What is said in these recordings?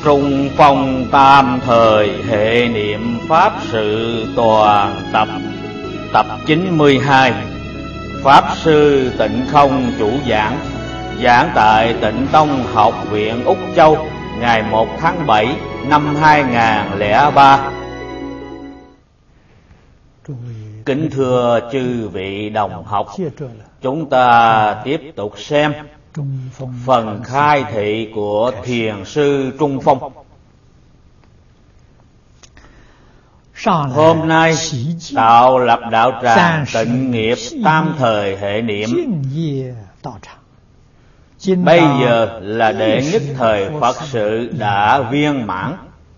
Trung phong tam thời hệ niệm pháp sự toàn tập. Tập 92. Pháp sư Tịnh Không chủ giảng. Giảng tại Tịnh Tông Học viện Úc Châu, ngày 1 tháng 7 năm 2003. Kính thưa chư vị đồng học, chúng ta tiếp tục xem phần khai thị của Thiền sư Trung Phong. Hôm nay tạo lập đạo tràng tịnh nghiệp tam thời hệ niệm. Bây giờ là đệ nhất thời Phật sự đã viên mãn.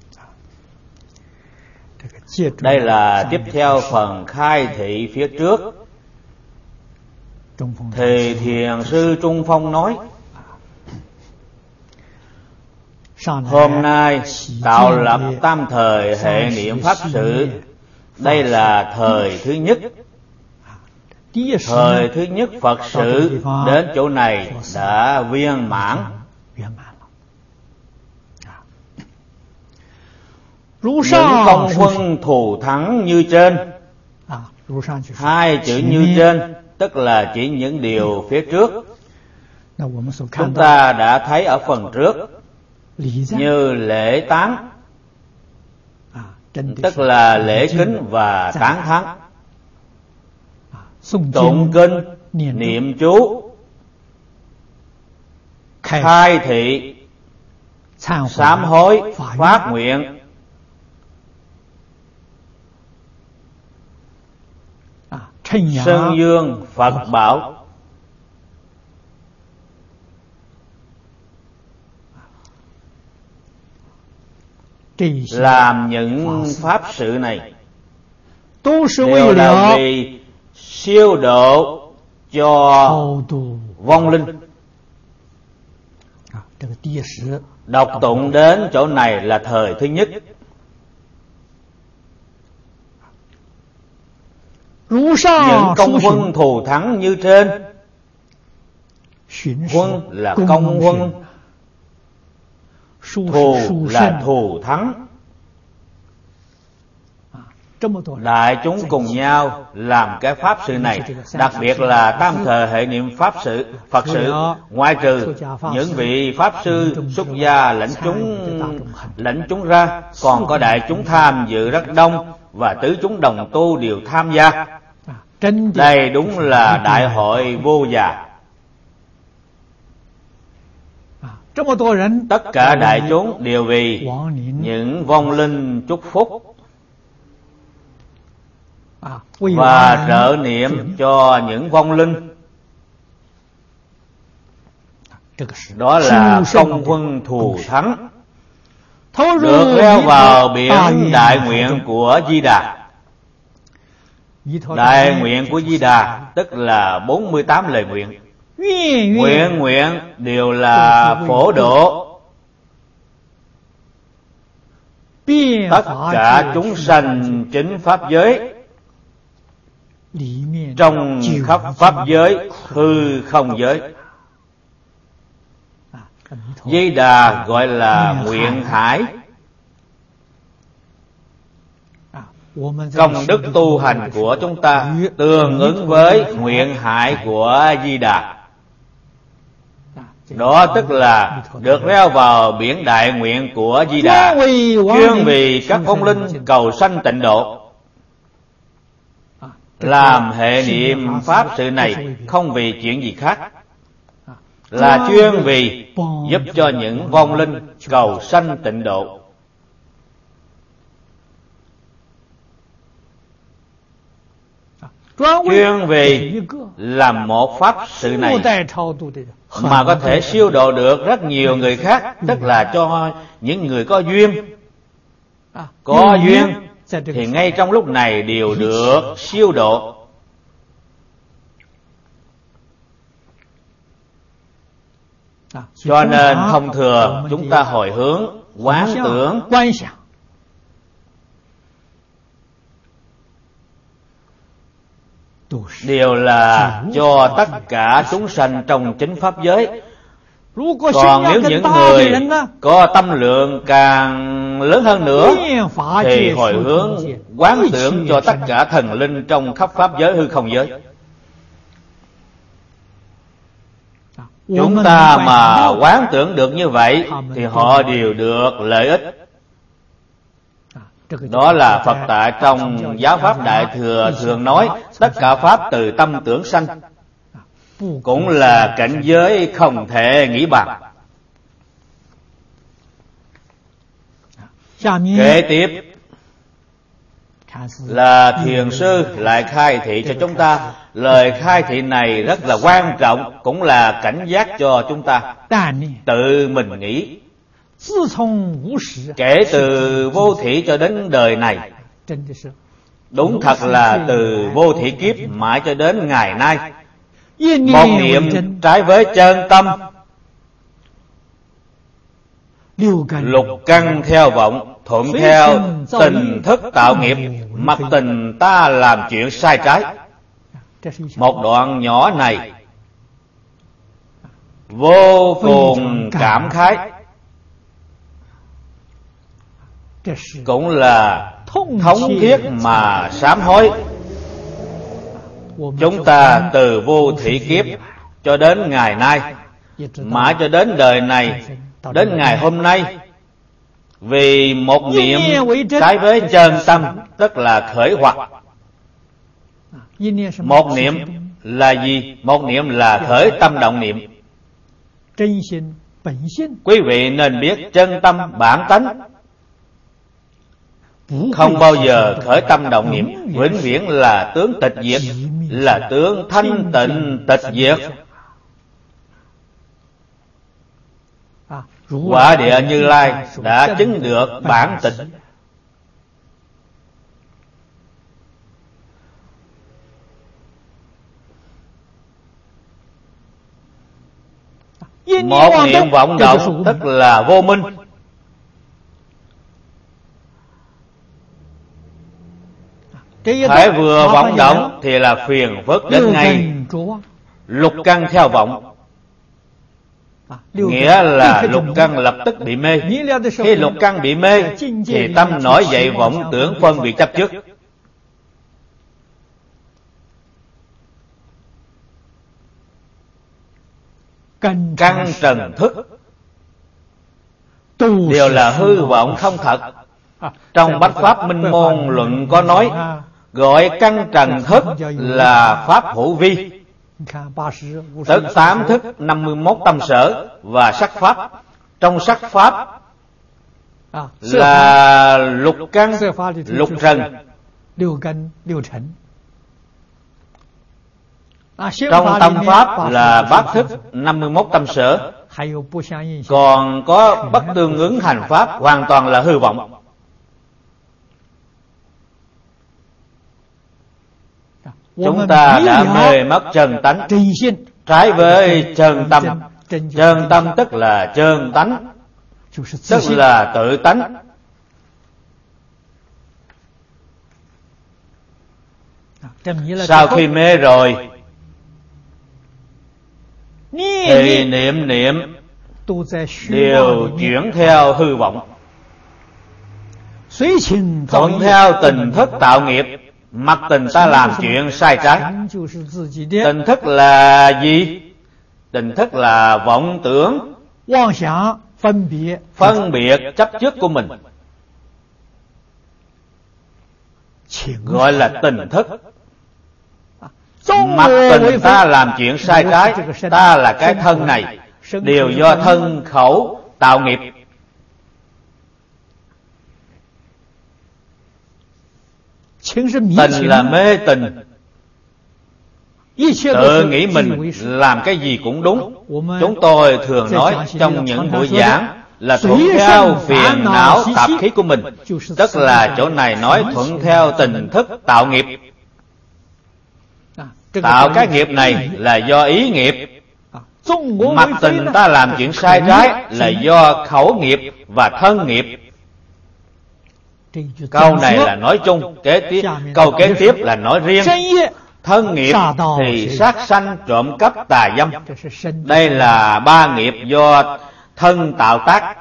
Đây là tiếp theo phần khai thị phía trước. Thì Thiền sư Trung Phong nói: hôm nay tạo lập tam thời hệ niệm pháp sự. Đây là thời thứ nhất. Thời thứ nhất Phật sự đến chỗ này đã viên mãn. Những công huân thù thắng như trên. Hai chữ như trên tức là chỉ những điều phía trước. Chúng ta đã thấy ở phần trước, như lễ tán, tức là lễ kính và tán thán, tụng kinh, niệm chú, khai thị, sám hối, phát nguyện, xưng dương Phật bảo. Làm những pháp sự này đều là vì siêu độ cho vong linh. Đọc tụng đến chỗ này là thời thứ nhất. Những công huân thù thắng như trên. Huân là công huân, thù là thù thắng. Đại chúng cùng nhau làm cái pháp sự này, đặc biệt là tam thời hệ niệm pháp sự Phật sự, ngoại trừ những vị pháp sư xuất gia lãnh chúng ra, còn có đại chúng tham dự rất đông, và tứ chúng đồng tu đều tham gia. Đây đúng là đại hội vô già. Tất cả đại chúng đều vì những vong linh chúc phúc và trợ niệm cho những vong linh. Đó là công huân thù thắng, được leo vào biển đại nguyện của Di Đà. Đại nguyện của Di Đà tức là 48 lời nguyện. Nguyện đều là phổ độ tất cả chúng sanh chính pháp giới, trong khắp pháp giới hư không giới. Di Đà gọi là nguyện hải. Công đức tu hành của chúng ta tương ứng với nguyện hải của Di Đà. Đó tức là được leo vào biển đại nguyện của Di Đà, chuyên vì các vong linh cầu sanh tịnh độ. Làm hệ niệm pháp sự này không vì chuyện gì khác, là chuyên vì giúp cho những vong linh cầu sanh tịnh độ. Chuyên vì làm một pháp sự này mà có thể siêu độ được rất nhiều người khác, tức là cho những người có duyên. Có duyên thì ngay trong lúc này đều được siêu độ. Cho nên thông thường chúng ta hồi hướng, quán tưởng đều là cho tất cả chúng sanh trong chính pháp giới, Còn nếu những người có tâm lượng càng lớn hơn nữa thì hồi hướng quán tưởng cho tất cả thần linh trong khắp pháp giới hư không giới. Chúng ta mà quán tưởng được như vậy thì họ đều được lợi ích. Đó là Phật tại trong giáo pháp Đại Thừa thường nói tất cả pháp từ tâm tưởng sanh, cũng là cảnh giới không thể nghĩ bàn. Kế tiếp là thiền sư lại khai thị cho chúng ta. Lời khai thị này rất là quan trọng, cũng là cảnh giác cho chúng ta tự mình nghĩ. Kể từ vô thỉ cho đến đời này, đúng thật là từ vô thỉ kiếp mãi cho đến ngày nay, một niệm trái với chân tâm, lục căn theo vọng, thuận theo tình thức tạo nghiệp, mặc tình ta làm chuyện sai trái. Một đoạn nhỏ này vô cùng cảm khái, cũng là thống thiết mà sám hối. Chúng ta từ vô thỉ kiếp cho đến ngày nay, mãi cho đến đời này, đến ngày hôm nay, vì một niệm trái với chân tâm, tức là khởi hoặc. Một niệm là gì? Một niệm là khởi tâm động niệm. Quý vị nên biết chân tâm bản tánh không bao giờ khởi tâm động niệm, vĩnh viễn là tướng tịch diệt, là tướng thanh tịnh tịch diệt. Quả địa Như Lai đã chứng được bản tịch. Một niệm vọng động tức là vô minh. Hãy vừa vọng động thì là phiền phức đến ngay. Lục căn theo vọng, nghĩa là lục căn lập tức bị mê. Khi lục căn bị mê thì tâm nổi dậy vọng tưởng phân biệt chấp trước. Căn trần thức đều là hư vọng không thật. Trong Bách Pháp Minh Môn Luận có nói, gọi căn trần thức là pháp hữu vi, tức 8 thức 51 tâm sở và sắc pháp. Trong sắc pháp là lục căn, lục trần. Trong tâm pháp là bát thức 51 tâm sở. Còn có bất tương ứng hành pháp, hoàn toàn là hư vọng. Chúng ta đã mê mất chân tánh, trái với chân tâm. Chân tâm tức là chân tánh, tức là tự tánh. Sau khi mê rồi thì niệm niệm đều chuyển theo hư vọng, thuận theo tình thức tạo nghiệp, mặc tình ta làm chuyện sai trái. Tình thức là gì? Tình thức là vọng tưởng, phân biệt chấp trước của mình, gọi là tình thức. Mặc tình ta làm chuyện sai trái, ta là cái thân này, đều do thân khẩu tạo nghiệp. Tình là mê tình, tự nghĩ mình làm cái gì cũng đúng. Chúng tôi thường nói trong những buổi giảng là thuận theo phiền não tạp khí của mình, tức là chỗ này nói thuận theo tình thức tạo nghiệp. Tạo cái nghiệp này là do ý nghiệp. Mặc tình ta làm chuyện sai trái là do khẩu nghiệp và thân nghiệp. Câu này là nói chung, câu kế tiếp là nói riêng. thân nghiệp thì sát sanh, trộm cắp, tà dâm. Đây là ba nghiệp do thân tạo tác.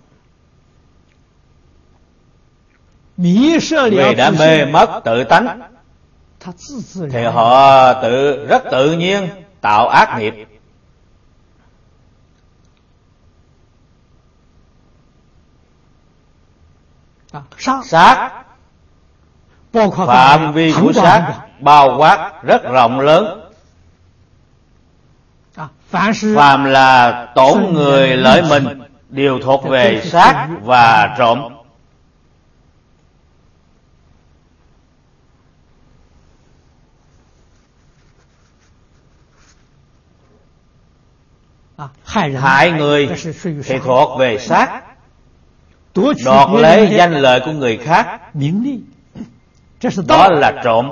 Vì đã mê mất tự tánh thì họ rất tự nhiên tạo ác nghiệp. Sát, phạm vi của sát bao quát rất rộng lớn. Phàm là tổn người lợi mình đều thuộc về sát và trộm. Hại người thì thuộc về sát, đoạt lấy danh lợi của người khác, đó là trộm.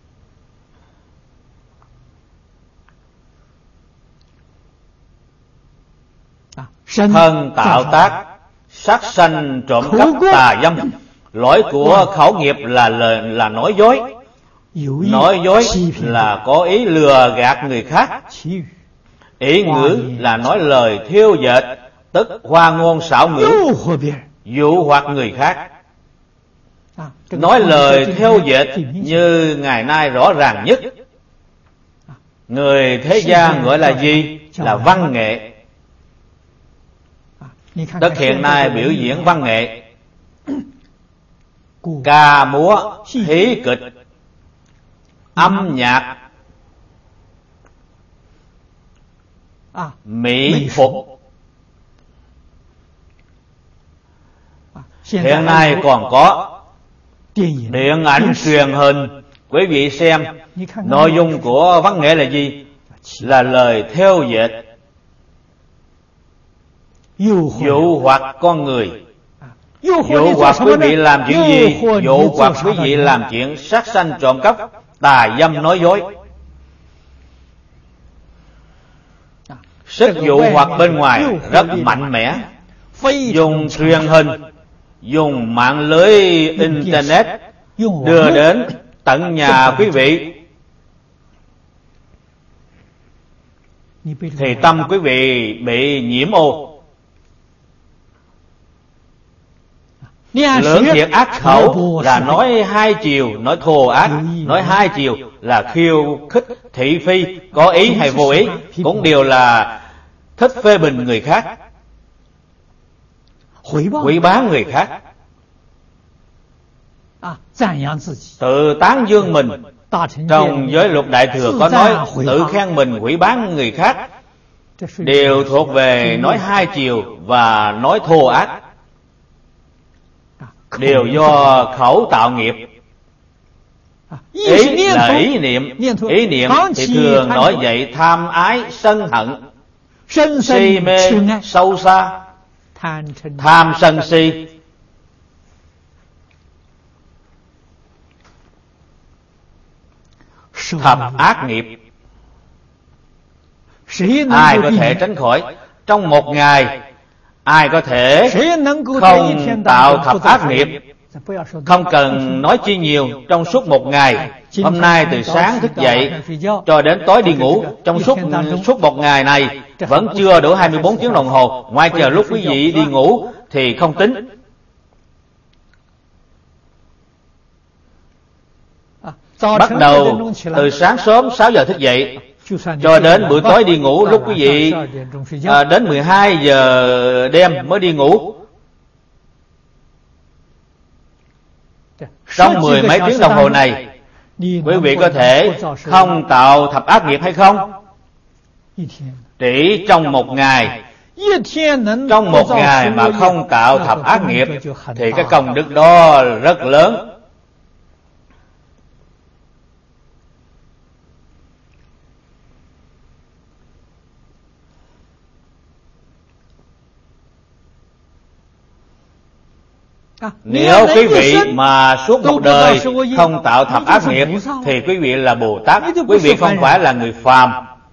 Thân tạo tác, sát sanh, trộm cắp, tà dâm. Lỗi của khẩu nghiệp là nói dối. Nói dối là có ý lừa gạt người khác. Ý ngữ là nói lời thêu dệt, tức hoa ngôn xảo ngữ, dụ hoặc người khác. Nói lời thêu dệt như ngày nay rõ ràng nhất. Người thế gian gọi là gì? Là văn nghệ. Đất hiện nay biểu diễn văn nghệ, ca múa, hí kịch, âm nhạc, mỹ phục. Hiện nay còn có điện ảnh, truyền hình. Quý vị xem, nội dung của văn nghệ là gì? Là lời thêu dệt, dụ hoặc con người. Dụ hoặc quý vị làm chuyện gì? Dụ hoặc quý vị làm chuyện sát sanh, trộm cắp, tà dâm, nói dối. Sức dụ hoặc bên ngoài rất mạnh mẽ. Dùng truyền hình, dùng mạng lưới internet đưa đến tận nhà quý vị, thì tâm quý vị bị nhiễm ô. Lưỡng thiệt ác khẩu là nói hai chiều, nói thô ác. Nói hai chiều là khiêu khích, thị phi, có ý hay vô ý, cũng đều là thích phê bình người khác, hủy báng người khác, tự tán dương mình. Trong giới luật Đại Thừa có nói tự khen mình, hủy báng người khác, đều thuộc về nói hai chiều và nói thô ác, đều do khẩu tạo nghiệp. Ý là ý niệm. Ý niệm thì thường nổi dậy tham ái, sân hận, si mê sâu xa, tham sân si. Thập ác nghiệp ai có thể tránh khỏi? Trong một ngày ai có thể không tạo thập ác nghiệp? Không cần nói chi nhiều. Trong suốt một ngày, hôm nay từ sáng thức dậy cho đến tối đi ngủ, trong suốt một ngày này vẫn chưa đủ 24 tiếng đồng hồ. Ngoài chờ lúc quý vị đi ngủ thì không tính. Bắt đầu từ sáng sớm 6 giờ thức dậy cho đến buổi tối đi ngủ. Lúc quý vị đến 12 giờ đêm mới đi ngủ, trong 10 mấy tiếng đồng hồ này, quý vị có thể không tạo thập ác nghiệp hay không? Chỉ trong một ngày, mà không tạo thập ác nghiệp thì cái công đức đó rất lớn. Nếu quý vị mà suốt một đời không tạo thập ác nghiệp thì quý vị là Bồ Tát, quý vị không phải là người phàm.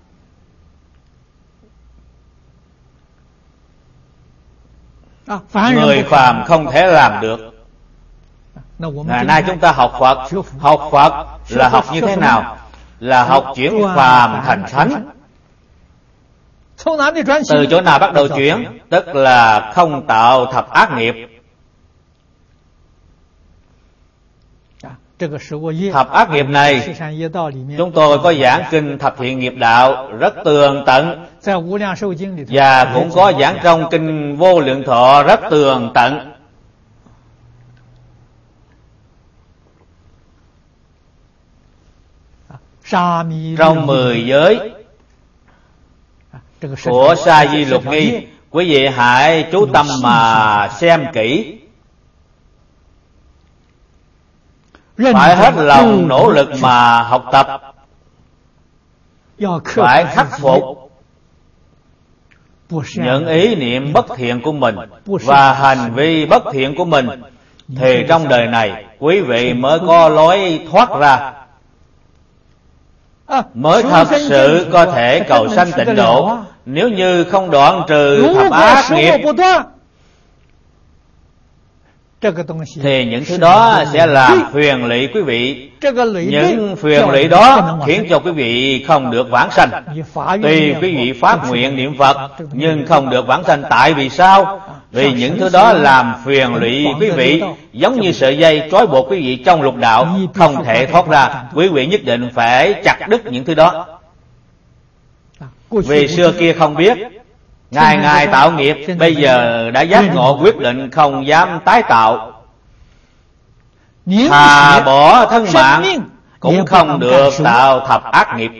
Người phàm không thể làm được. Ngày nay chúng ta học Phật là học như thế nào? là học chuyển phàm thành thánh. Từ chỗ nào bắt đầu chuyển? Tức là không tạo thập ác nghiệp. Thập ác nghiệp này chúng tôi có giảng kinh Thập Thiện Nghiệp Đạo rất tường tận, và cũng có giảng trong kinh Vô Lượng Thọ rất tường tận. Trong 10 giới của Sa Di Lục Nghi, quý vị hãy chú tâm mà xem kỹ, phải hết lòng nỗ lực mà học tập, phải khắc phục những ý niệm bất thiện của mình và hành vi bất thiện của mình, thì trong đời này quý vị mới có lối thoát ra, mới thật sự có thể cầu sanh tịnh độ. Nếu như không đoạn trừ thập ác nghiệp thì những thứ đó sẽ làm phiền lụy quý vị. Những phiền lụy đó khiến cho quý vị không được vãng sanh. Tuy quý vị phát nguyện niệm Phật nhưng không được vãng sanh. Tại vì sao? Vì những thứ đó làm phiền lụy quý vị, giống như sợi dây trói buộc quý vị trong lục đạo, không thể thoát ra. Quý vị nhất định phải chặt đứt những thứ đó. Vì xưa kia không biết, ngày tạo nghiệp, bây giờ đã giác ngộ, quyết định không dám tái tạo. Thà bỏ thân mạng cũng không được tạo thập ác nghiệp.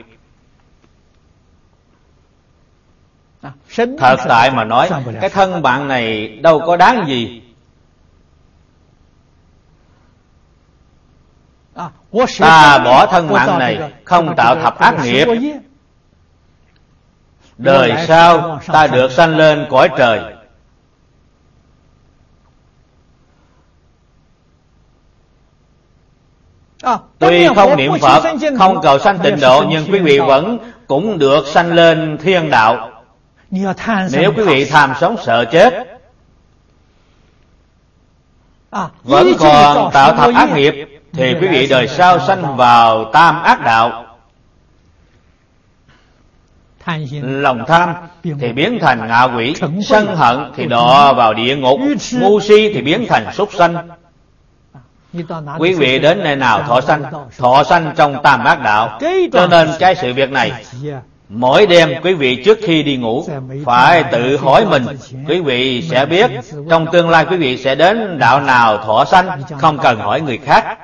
Thật tại mà nói, cái thân mạng này đâu có đáng gì. Ta bỏ thân mạng này không tạo thập ác nghiệp, đời sau ta được sanh lên cõi trời. Tuy không niệm Phật, không cầu sanh tịnh độ, nhưng quý vị vẫn cũng được sanh lên thiên đạo. Nếu quý vị tham sống sợ chết, vẫn còn tạo thập ác nghiệp, thì quý vị đời sau sanh vào tam ác đạo. Lòng tham thì biến thành ngạ quỷ, sân hận thì đọa vào địa ngục, ngu si thì biến thành súc sanh. Quý vị đến nơi nào thọ sanh? Thọ sanh trong tam ác đạo. Cho nên cái sự việc này, mỗi đêm quý vị trước khi đi ngủ phải tự hỏi mình, quý vị sẽ biết trong tương lai quý vị sẽ đến đạo nào thọ sanh, không cần hỏi người khác.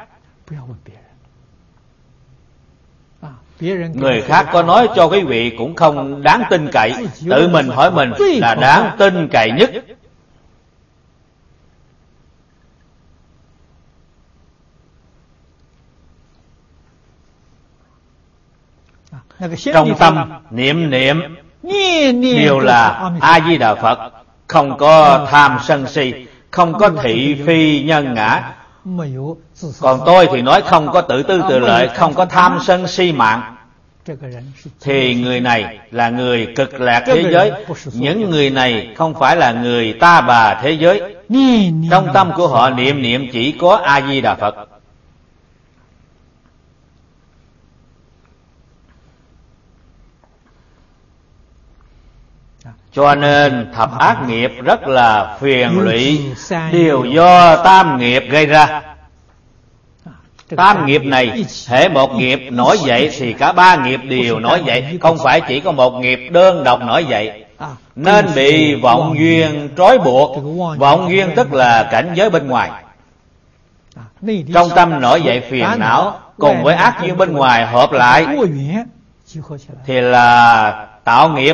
Người khác có nói cho quý vị cũng không đáng tin cậy, tự mình hỏi mình là đáng tin cậy nhất. Trong tâm niệm đều là A Di Đà Phật, không có tham sân si, không có thị phi nhân ngã. Còn tôi thì nói không có tự tư tự lợi, không có tham sân si mạng, thì người này là người cực lạc thế giới. Những người này không phải là người ta bà thế giới. Trong tâm của họ niệm chỉ có A Di Đà Phật. Cho nên thập ác nghiệp rất là phiền lụy, đều do tam nghiệp gây ra. Tam nghiệp này, hễ một nghiệp nổi dậy thì cả ba nghiệp đều nổi dậy, không phải chỉ có một nghiệp đơn độc nổi dậy. Nên bị vọng duyên trói buộc. Vọng duyên tức là cảnh giới bên ngoài. Trong tâm nổi dậy phiền não, cùng với ác duyên bên ngoài hợp lại thì là tạo nghiệp.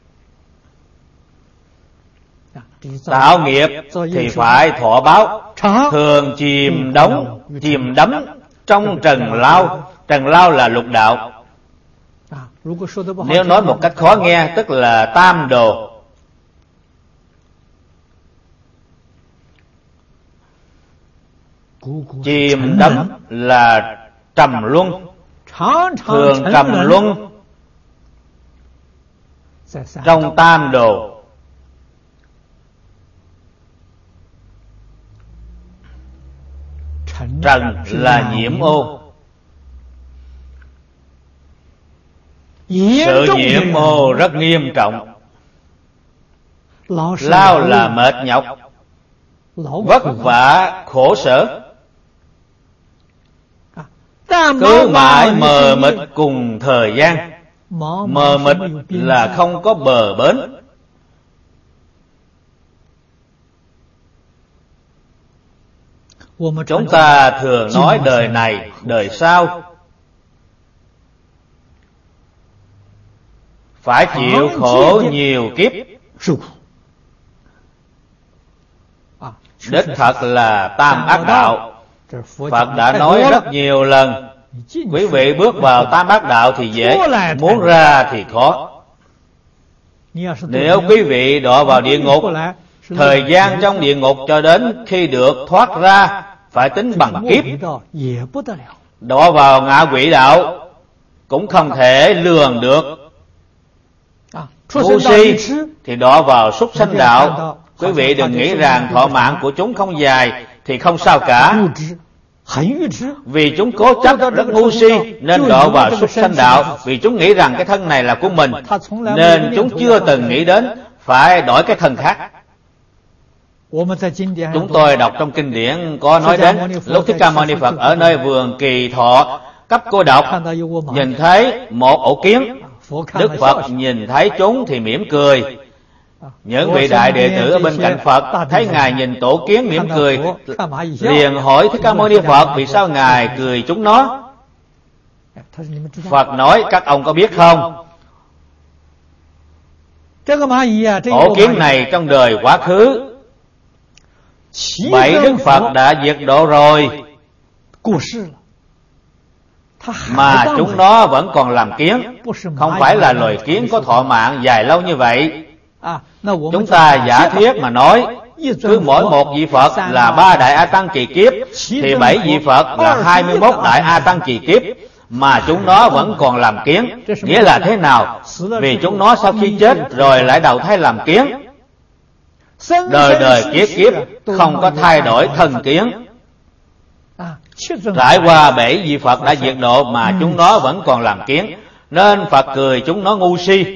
Tạo nghiệp thì phải thọ báo, thường chìm đắm trong trần lao. Trần lao là lục đạo. Nếu nói một cách khó nghe, tức là tam đồ. Chìm đắm là trầm luân, thường trầm luân trong tam đồ. Trần là nhiễm ô, Sự nhiễm ô rất nghiêm trọng. Lao là mệt nhọc, vất vả khổ sở, cứ mãi mờ mịt cùng thời gian. Mờ mịt là không có bờ bến. Chúng ta thường nói đời này, đời sau phải chịu khổ nhiều kiếp. Đích thật là tam ác đạo. Phật đã nói rất nhiều lần, quý vị bước vào tam ác đạo thì dễ, muốn ra thì khó. Nếu quý vị đọa vào địa ngục, thời gian trong địa ngục cho đến khi được thoát ra phải tính bằng kiếp. Đọa vào ngạ quỷ đạo cũng không thể lường được. Ngu si thì đọa vào súc sanh đạo. Quý vị đừng nghĩ rằng thọ mạng của chúng không dài thì không sao cả. Vì chúng cố chấp rất ngu si nên đọa vào súc sanh đạo. Vì chúng nghĩ rằng cái thân này là của mình, nên chúng chưa từng nghĩ đến phải đổi cái thân khác. Chúng tôi đọc trong kinh điển có nói đến lúc Thích Ca Mâu Ni Phật ở nơi vườn Kỳ Thọ cấp cô độc, nhìn thấy một ổ kiến. Đức Phật nhìn thấy chúng thì mỉm cười. Những vị đại đệ tử ở bên cạnh Phật thấy Ngài nhìn tổ kiến mỉm cười, liền hỏi Thích Ca Mâu Ni Phật vì sao Ngài cười chúng nó. Phật nói các ông có biết không, ổ kiến này trong đời quá khứ 7 Đức Phật đã diệt độ rồi, mà chúng nó vẫn còn làm kiến, không phải là loài kiến có thọ mạng dài lâu như vậy. Chúng ta giả thuyết mà nói, cứ mỗi một vị Phật là 3 đại A Tăng kỳ kiếp, thì 7 vị Phật là 21 đại A Tăng kỳ kiếp, mà chúng nó vẫn còn làm kiến. Nghĩa là thế nào? Vì chúng nó sau khi chết rồi lại đầu thai làm kiến, đời đời kiếp kiếp không có thay đổi thân kiến. Trải qua 7 vị Phật đã diệt độ mà chúng nó vẫn còn làm kiến, nên Phật cười chúng nó ngu si.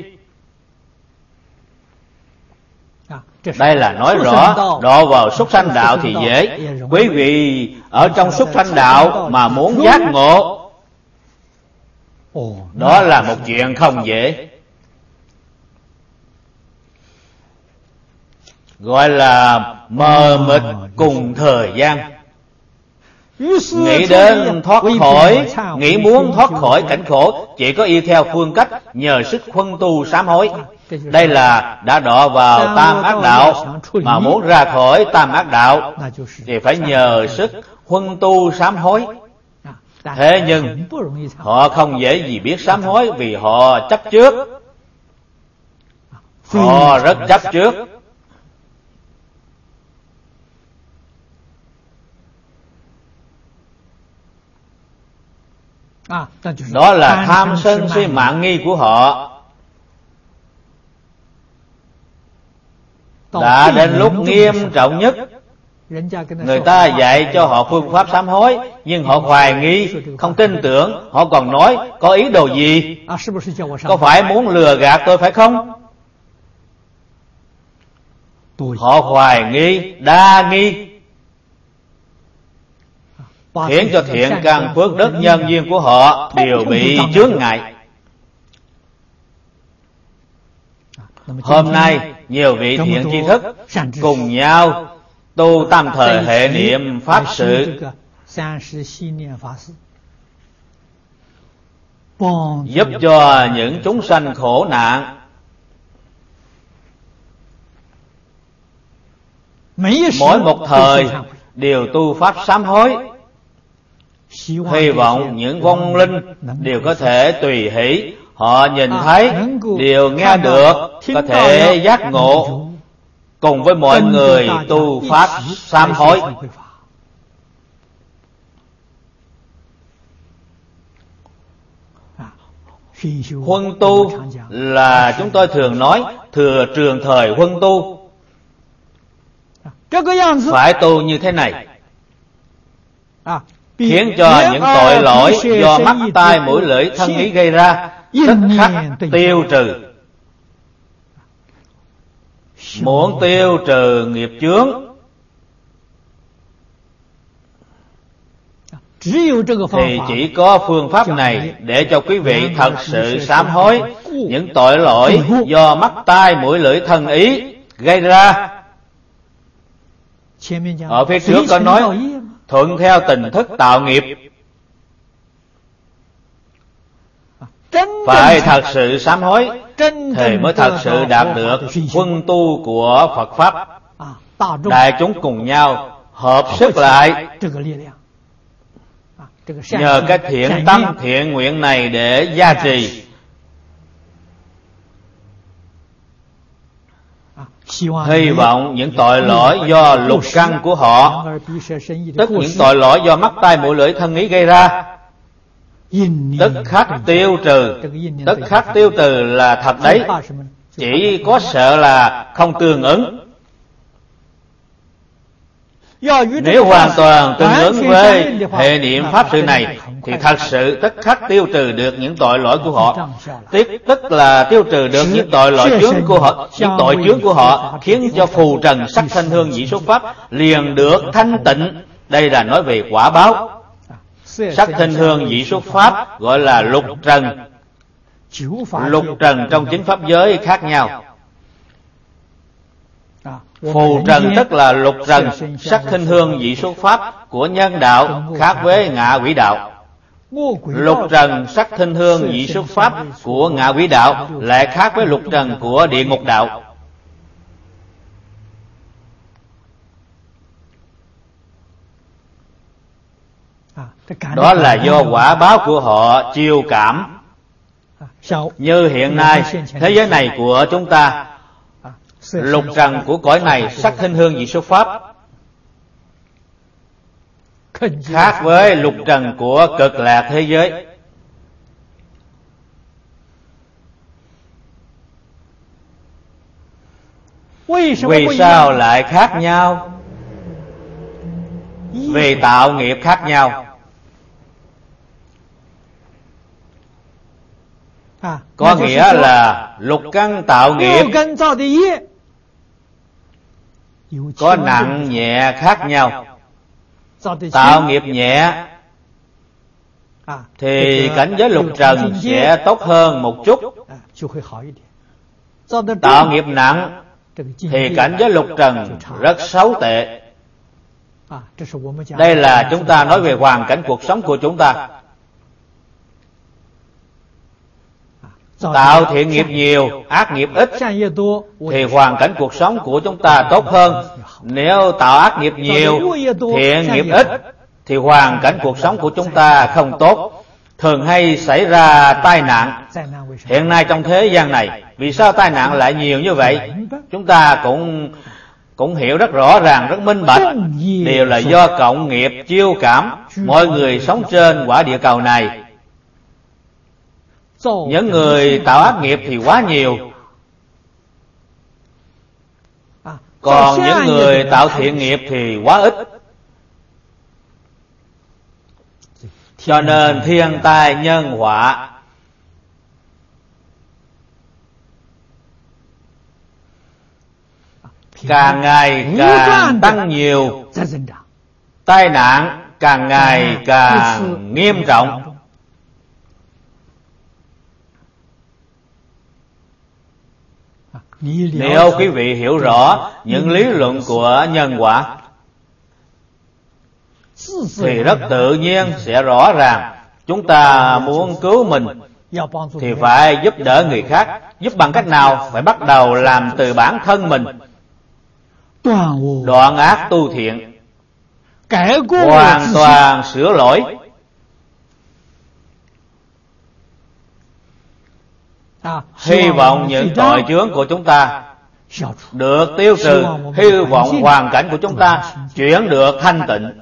Đây là nói rõ độ vào súc sanh đạo thì dễ. Quý vị ở trong súc sanh đạo mà muốn giác ngộ, đó là một chuyện không dễ. Gọi là mờ mịt cùng thời gian. Nghĩ đến thoát khỏi, nghĩ muốn thoát khỏi cảnh khổ, chỉ có y theo phương cách nhờ sức huân tu sám hối. Đây là đã đọa vào tam ác đạo, mà muốn ra khỏi tam ác đạo thì phải nhờ sức huân tu sám hối. Thế nhưng họ không dễ gì biết sám hối, vì họ chấp trước. Họ rất chấp trước. Đó là tham sân si mạng nghi của họ. Đã đến lúc nghiêm trọng nhất, người ta dạy cho họ phương pháp sám hối, nhưng họ hoài nghi, không tin tưởng. Họ còn nói có ý đồ gì, có phải muốn lừa gạt tôi phải không? Họ hoài nghi, đa nghi, khiến cho thiện căn phước đức nhân duyên của họ đều bị chướng ngại. Hôm nay nhiều vị thiện tri thức cùng nhau tu tam thời hệ niệm pháp sự, giúp cho những chúng sanh khổ nạn. Mỗi một thời đều tu pháp sám hối, hy vọng những vong linh đều có thể tùy hỷ. Họ nhìn thấy, đều nghe được, có thể giác ngộ, cùng với mọi người tu pháp sám hối. Huân tu là chúng tôi thường nói thừa trường thời huân tu. Phải tu như thế này, khiến cho những tội lỗi do mắt tai mũi lưỡi thân ý gây ra tức khắc tiêu trừ. Muốn tiêu trừ nghiệp chướng thì chỉ có phương pháp này để cho quý vị thật sự sám hối những tội lỗi do mắt tai mũi lưỡi thân ý gây ra. Ở phía trước có nói thuận theo tình thức tạo nghiệp, phải thật sự sám hối thì mới thật sự đạt được quân tu của Phật Pháp. Đại chúng cùng nhau hợp sức lại, nhờ cái thiện tâm thiện nguyện này để gia trì. Hy vọng những tội lỗi do lục căn của họ, tức những tội lỗi do mắt tai mũi lưỡi thân ý gây ra, tức khắc tiêu trừ. Tức khắc tiêu trừ là thật đấy, chỉ có sợ là không tương ứng. Nếu hoàn toàn tương ứng với hệ niệm pháp sự này thì thật sự tức khắc tiêu trừ được những tội lỗi của họ, tức là tiêu trừ được những tội lỗi chướng của họ, những tội chướng của họ, khiến cho phù trần sắc thanh hương vị xuất pháp liền được thanh tịnh. Đây là nói về quả báo. Sắc thanh hương vị xuất pháp gọi là lục trần. Lục trần trong chính pháp giới khác nhau. Phù trần tức là lục trần, sắc thanh hương vị xuất pháp của nhân đạo khác với ngạ quỷ đạo. Lục trần sắc thanh hương vị xuất pháp của ngạ quỷ đạo lại khác với lục trần của địa ngục đạo. Đó là do quả báo của họ chiêu cảm. Như hiện nay thế giới này của chúng ta, lục trần của cõi này sắc thanh hương vị xuất pháp khác với lục trần của cực lạc thế giới. Vì sao lại khác nhau? Vì tạo nghiệp khác nhau. Có nghĩa là lục căn tạo nghiệp có nặng nhẹ khác nhau. Tạo nghiệp nhẹ thì cảnh giới lục trần sẽ tốt hơn một chút. Tạo nghiệp nặng thì cảnh giới lục trần rất xấu tệ. Đây là chúng ta nói về hoàn cảnh cuộc sống của chúng ta. Tạo thiện nghiệp nhiều, ác nghiệp ít thì hoàn cảnh cuộc sống của chúng ta tốt hơn. Nếu tạo ác nghiệp nhiều, thiện nghiệp ít thì hoàn cảnh cuộc sống của chúng ta không tốt, thường hay xảy ra tai nạn. Hiện nay trong thế gian này, vì sao tai nạn lại nhiều như vậy? Chúng ta cũng hiểu rất rõ ràng, rất minh bạch, đều là do cộng nghiệp chiêu cảm. Mọi người sống trên quả địa cầu này, những người tạo ác nghiệp thì quá nhiều, còn những người tạo thiện nghiệp thì quá ít. Cho nên thiên tai nhân họa càng ngày càng tăng nhiều, tai nạn càng ngày càng nghiêm trọng. Nếu quý vị hiểu rõ những lý luận của nhân quả thì rất tự nhiên sẽ rõ ràng chúng ta muốn cứu mình thì phải giúp đỡ người khác. Giúp bằng cách nào? Phải bắt đầu làm từ bản thân mình. Đoạn ác tu thiện, hoàn toàn sửa lỗi. Hy vọng những tội chướng của chúng ta được tiêu trừ, hy vọng hoàn cảnh của chúng ta chuyển được thanh tịnh.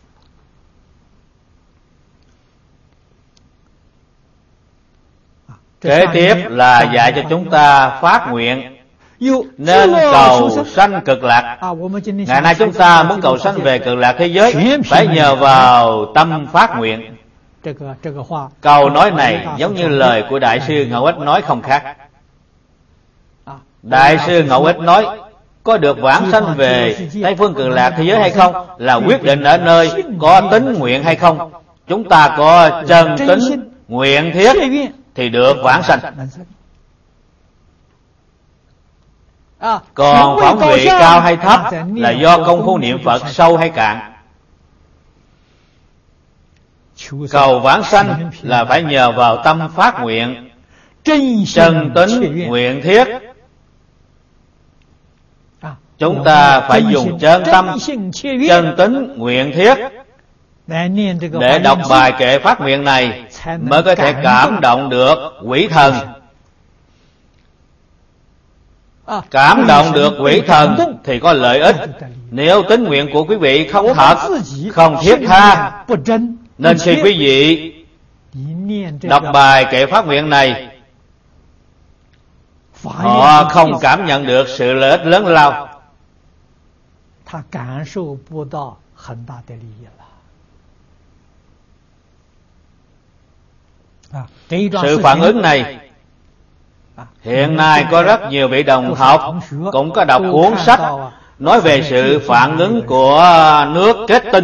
Kế tiếp là dạy cho chúng ta phát nguyện nên cầu sanh cực lạc. Ngày nay chúng ta muốn cầu sanh về cực lạc thế giới phải nhờ vào tâm phát nguyện. Câu nói này giống như lời của Đại sư Ngẫu Ích nói không khác. Đại sư Ngẫu Ích nói có được vãng sanh về Tây Phương Cực Lạc thế giới hay không là quyết định ở nơi có tín nguyện hay không. Chúng ta có chân tín nguyện thiết thì được vãng sanh. Còn phẩm vị cao hay thấp là do công phu niệm Phật sâu hay cạn. Cầu vãng sanh là phải nhờ vào tâm phát nguyện, chân tín nguyện thiết. Chúng ta phải dùng chân tâm, chân tín nguyện thiết để đọc bài kệ phát nguyện này mới có thể cảm động được quỷ thần. Cảm động được quỷ thần thì có lợi ích. Nếu tín nguyện của quý vị không thật, không thiết tha, nên khi quý vị đọc bài kệ phát nguyện này, họ không cảm nhận được sự lợi ích lớn lao. Sự phản ứng này hiện nay có rất nhiều vị đồng học cũng có đọc cuốn sách nói về sự phản ứng của nước kết tinh.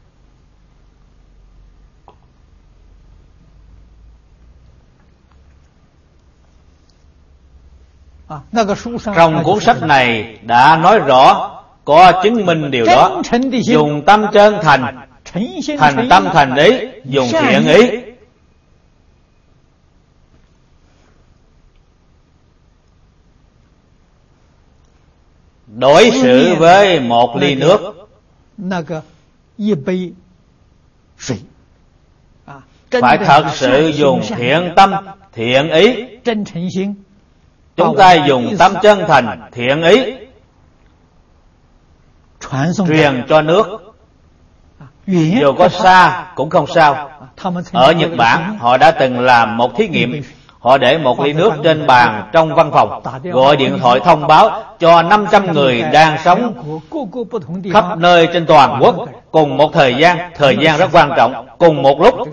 Trong cuốn sách này đã nói rõ, có chứng minh điều đó. Dùng tâm chân thành, thành tâm thành ý, dùng thiện ý. Đối xử với một ly nước, phải thật sự dùng thiện tâm, thiện ý. Chúng ta dùng tâm chân thành, thiện ý truyền cho nước, dù có xa cũng không sao. Ở Nhật Bản, họ đã từng làm một thí nghiệm. Họ để một ly nước trên bàn trong văn phòng, gọi điện thoại thông báo cho 500 người đang sống khắp nơi trên toàn quốc cùng một thời gian rất quan trọng, cùng một lúc.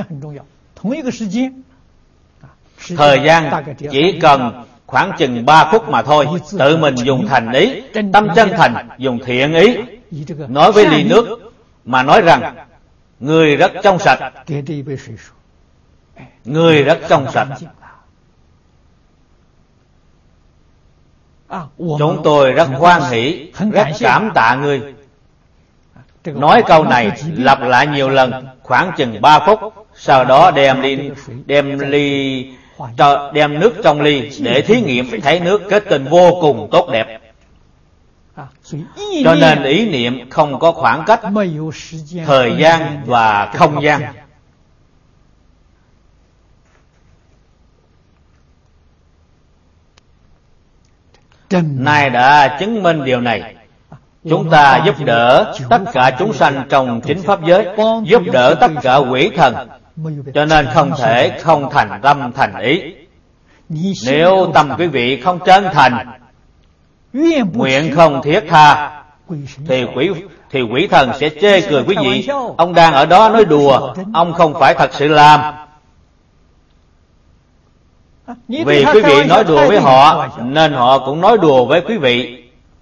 Thời gian chỉ cần khoảng chừng 3 phút mà thôi. Tự mình dùng thành ý, tâm chân thành, dùng thiện ý, nói với ly nước mà nói rằng người rất trong sạch, người rất trong sạch. Chúng tôi rất hoan hỷ, rất cảm tạ ngươi. Nói câu này lặp lại nhiều lần, khoảng chừng 3 phút. Sau đó đem nước trong ly để thí nghiệm, thấy nước kết tinh vô cùng tốt đẹp. Cho nên ý niệm không có khoảng cách, thời gian và không gian. Nay đã chứng minh điều này. Chúng ta giúp đỡ tất cả chúng sanh trong chính pháp giới, giúp đỡ tất cả quỷ thần, cho nên không thể không thành tâm thành ý. Nếu tâm quý vị không chân thành, nguyện không thiết tha, thì quỷ thần sẽ chê cười quý vị. Ông đang ở đó nói đùa, ông không phải thật sự làm. Vì quý vị nói đùa với họ, nên họ cũng nói đùa với quý vị.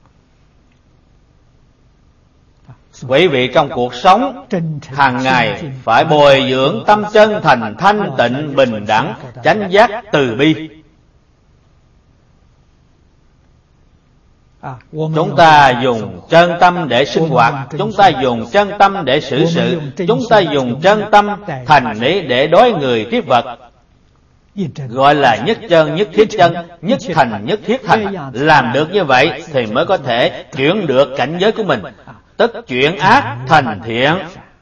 Quý vị trong cuộc sống hàng ngày phải bồi dưỡng tâm chân thành, thanh tịnh, bình đẳng, chánh giác, từ bi. Chúng ta dùng chân tâm để sinh hoạt, chúng ta dùng chân tâm để xử sự, chúng ta dùng chân tâm thành ý để đối người tiếp vật. Gọi là nhất chân nhất thiết chân, nhất thành nhất thiết thành. Làm được như vậy thì mới có thể chuyển được cảnh giới của mình, tức chuyển ác thành thiện,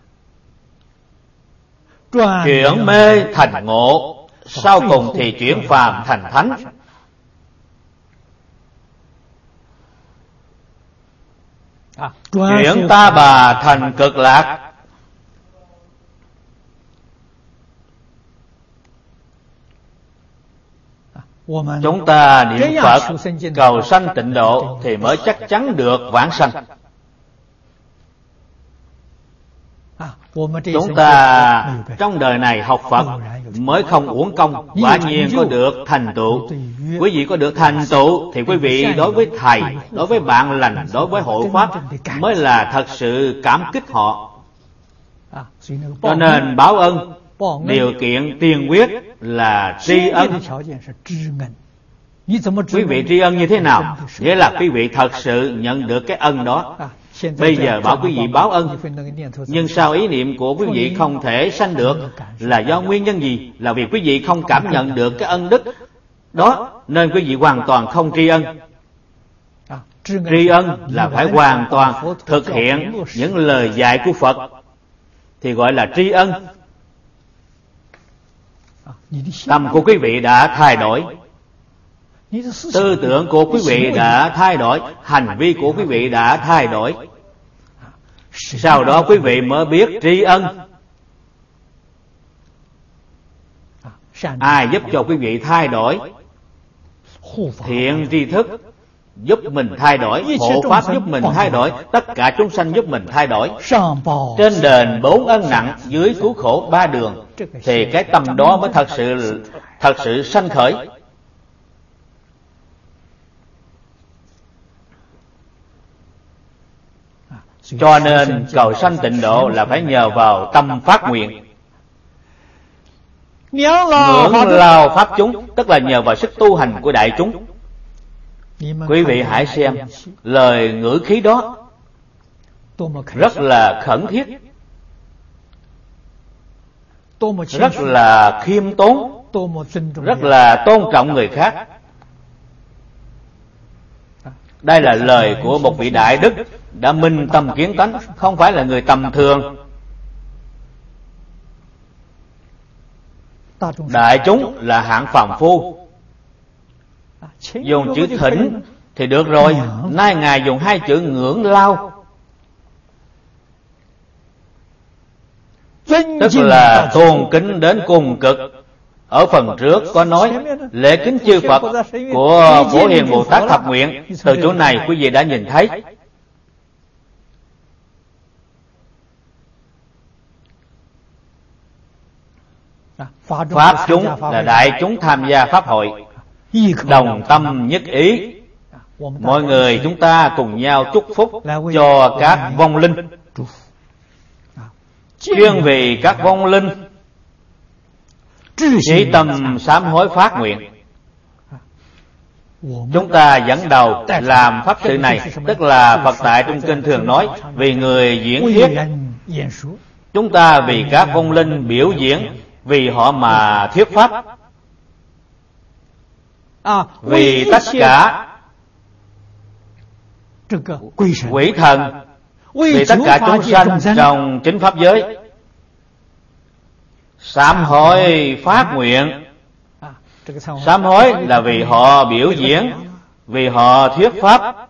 chuyển mê thành ngộ, sau cùng thì chuyển phàm thành thánh. Chuyển ta bà thành cực lạc. Chúng ta niệm Phật cầu sanh tịnh độ thì mới chắc chắn được vãng sanh. Chúng ta trong đời này học Phật mới không uổng công, quả nhiên có được thành tựu. Quý vị có được thành tựu thì quý vị đối với thầy, đối với bạn lành, đối với hội pháp mới là thật sự cảm kích họ. Cho nên báo ân, điều kiện tiên quyết là tri ân. Quý vị tri ân như thế nào? Nghĩa là quý vị thật sự nhận được cái ân đó. Bây giờ bảo quý vị báo ân, nhưng sao ý niệm của quý vị không thể sanh được? Là do nguyên nhân gì? Là vì quý vị không cảm nhận được cái ân đức đó, nên quý vị hoàn toàn không tri ân. Tri ân là phải hoàn toàn thực hiện những lời dạy của Phật thì gọi là tri ân. Tâm của quý vị đã thay đổi, tư tưởng của quý vị đã thay đổi, hành vi của quý vị đã thay đổi. Sau đó quý vị mới biết tri ân. Ai giúp cho quý vị thay đổi? Thiện tri thức giúp mình thay đổi, hộ pháp giúp mình thay đổi, tất cả chúng sanh giúp mình thay đổi. Trên đền 4 ân nặng, dưới cứu khổ 3 đường, thì cái tâm đó mới thật sự sanh khởi. Cho nên cầu sanh tịnh độ là phải nhờ vào tâm phát nguyện. Ngưỡng lao pháp chúng, tức là nhờ vào sức tu hành của đại chúng. Quý vị hãy xem lời ngữ khí đó rất là khẩn thiết, rất là khiêm tốn, rất là tôn trọng người khác. Đây là lời của một vị đại đức đã minh tâm kiến tánh, không phải là người tầm thường. Đại chúng là hạng phàm phu, dùng chữ thỉnh thì được rồi. Nay Ngài dùng 2 chữ ngưỡng lao, tức là tôn kính đến cùng cực. Ở phần trước có nói lễ kính chư Phật của Phổ Hiền Bồ Tát Thập Nguyện. Từ chỗ này quý vị đã nhìn thấy. Pháp chúng là đại chúng tham gia pháp hội, đồng tâm nhất ý. Mọi người chúng ta cùng nhau chúc phúc cho các vong linh, chuyên vì các vong linh chỉ tâm sám hối phát nguyện. Chúng ta dẫn đầu làm pháp sự này, tức là Phật tại trong kinh thường nói vì người diễn thuyết. Chúng ta vì các vong linh biểu diễn, vì họ mà thuyết pháp, vì tất cả quỷ thần, vì tất cả chúng sanh trong chính pháp giới sám hối phát nguyện. Sám hối là vì họ biểu diễn, vì họ thuyết pháp.